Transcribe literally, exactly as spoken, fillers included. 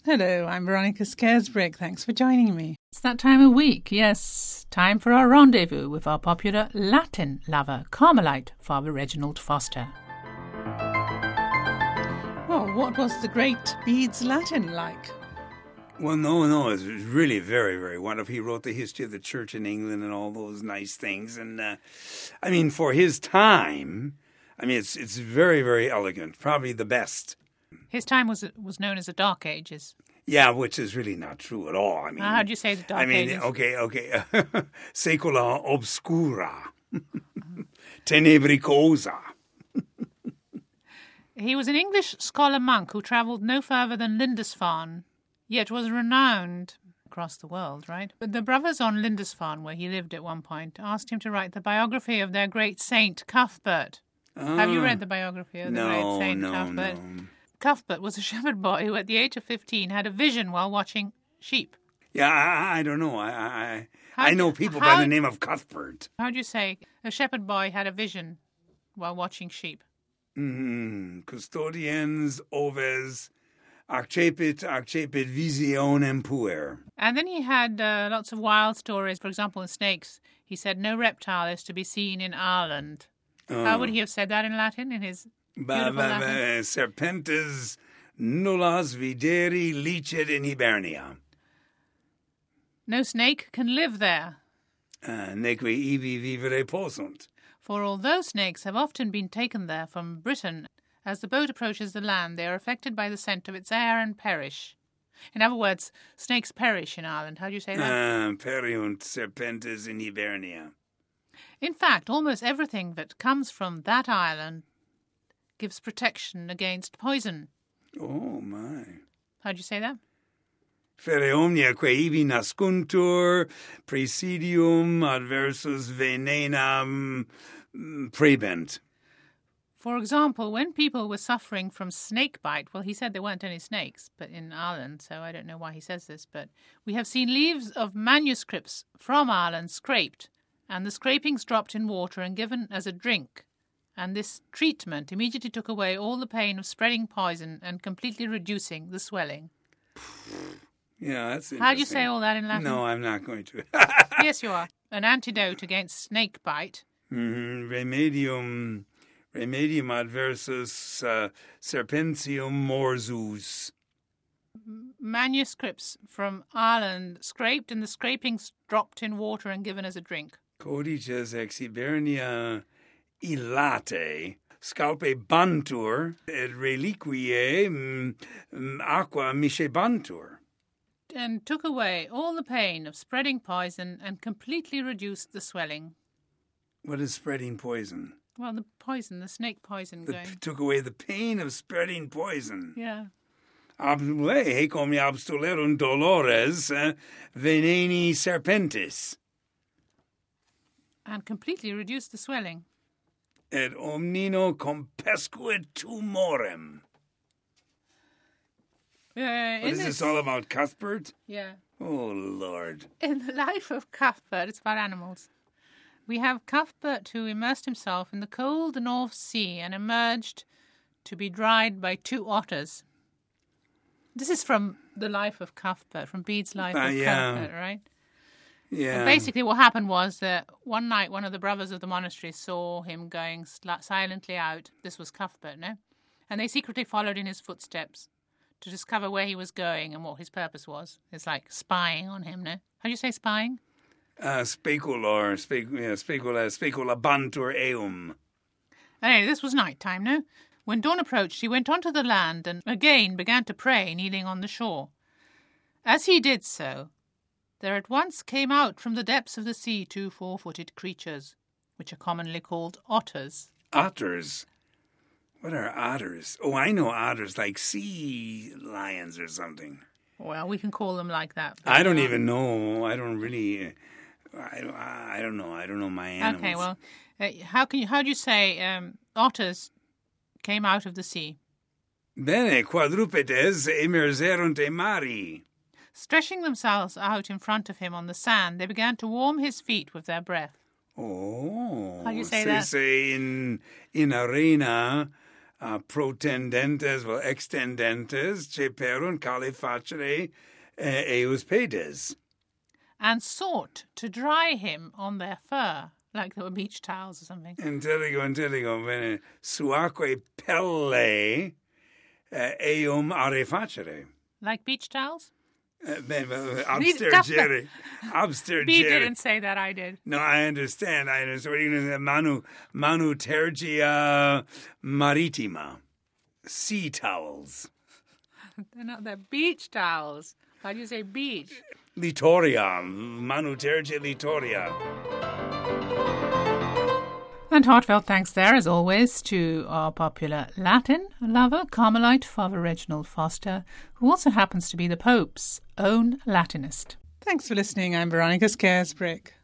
Hello, I'm Veronica Scaresbrick. Thanks for joining me. It's that time of week, yes. Time for our rendezvous with our popular Latin lover, Carmelite Father Reginald Foster. Well, what was the great Bede's Latin like? Well, no, no, it was really very, very wonderful. He wrote the history of the church in England and all those nice things. And, uh, I mean, for his time, I mean, it's it's very, very elegant, probably the best. His time was was known as the Dark Ages. Yeah, which is really not true at all. I mean, how do you say the Dark I mean, Ages? okay, okay. Secula obscura. Tenebricosa. He was an English scholar monk who travelled no further than Lindisfarne, yet was renowned across the world, right? But the brothers on Lindisfarne, where he lived at one point, asked him to write the biography of their great saint, Cuthbert. Oh, Have you read the biography of the no, great saint, no, Cuthbert? No. Cuthbert was a shepherd boy who, at the age of fifteen, had a vision while watching sheep. Yeah, I, I don't know. I I, How I know do- people how- by the name of Cuthbert. How do you say a shepherd boy had a vision while watching sheep? Mm, custodiens oves accepit accepit visionem puer. And then he had uh, lots of wild stories. For example, in snakes, he said, no reptile is to be seen in Ireland. How would he have said that in Latin, in his Ba, beautiful ba, Latin? ba, serpentes nullas videri licet in Hibernia. No snake can live there. Uh, neque ibi vivere possunt. For although snakes have often been taken there from Britain, as the boat approaches the land, they are affected by the scent of its air and perish. In other words, snakes perish in Ireland. How do you say that? Uh, periunt serpentes in Hibernia. In fact, almost everything that comes from that island gives protection against poison. Oh, my. How do you say that? Fere omnia quae ibi nascuntur praesidium adversus venenam prebent. For example, when people were suffering from snake bite, well, he said there weren't any snakes, but in Ireland, so I don't know why he says this, but we have seen leaves of manuscripts from Ireland scraped, and the scrapings dropped in water and given as a drink. And this treatment immediately took away all the pain of spreading poison and completely reducing the swelling. Yeah, that's interesting. How do you say all that in Latin? No, I'm not going to. Yes, you are. An antidote against snake bite. Mm-hmm. Remedium, remedium adversus uh, serpentium morsus. Manuscripts from Ireland scraped and the scrapings dropped in water and given as a drink. Codices ex Hibernia illate, scalpe bantur, et reliquiae mm, mm, aqua miscebantur. And took away all the pain of spreading poison and completely reduced the swelling. What is spreading poison? Well, the poison, the snake poison The, going. took away the pain of spreading poison. Yeah. Abdule, hecum abstulerunt dolores uh, veneni serpentis. And completely reduced the swelling. Et omnino compescuit tumorem. Uh, What in is this, this all about, Cuthbert? Yeah. Oh, Lord. In the life of Cuthbert, it's about animals. We have Cuthbert who immersed himself in the cold North Sea and emerged to be dried by two otters. This is from the life of Cuthbert, from Bede's life Uh, of yeah. Cuthbert, right? Yeah. And basically what happened was that one night one of the brothers of the monastery saw him going sl- silently out. This was Cuthbert, no? And they secretly followed in his footsteps to discover where he was going and what his purpose was. It's like spying on him, no? How do you say spying? Uh, speculor, spec, yeah, specula, specula bantur eum. Anyway, this was night time, no? When dawn approached, he went onto the land and again began to pray, kneeling on the shore. As he did so, there at once came out from the depths of the sea two four-footed creatures, which are commonly called otters. Otters. What are otters? Oh, I know otters, like sea lions or something. Well, we can call them like that. I don't even know. I don't really. I don't. I don't know. I don't know my animals. Okay, well, uh, how can you? How do you say um, otters came out of the sea? Bene, quadrupedes emerserunt e mari. Stretching themselves out in front of him on the sand, they began to warm his feet with their breath. Oh. How do you say se that? Se in in arena uh, protendentes, well, extendentes, ceperunt cali facere eius pedes. And sought to dry him on their fur, like they were beach towels or something. Intelligo, intelligo, bene, suaque pelle uh, eum are facere. Like beach towels? Uh, abstergere. Abstergere. B didn't say that, I did. No, I understand. I understand. Manu, manu tergia maritima. Sea towels. They're not, they're beach towels. How do you say beach? Litoria. Manu tergia litoria. And heartfelt thanks there, as always, to our popular Latin lover, Carmelite Father Reginald Foster, who also happens to be the Pope's own Latinist. Thanks for listening. I'm Veronica Scaresbrick.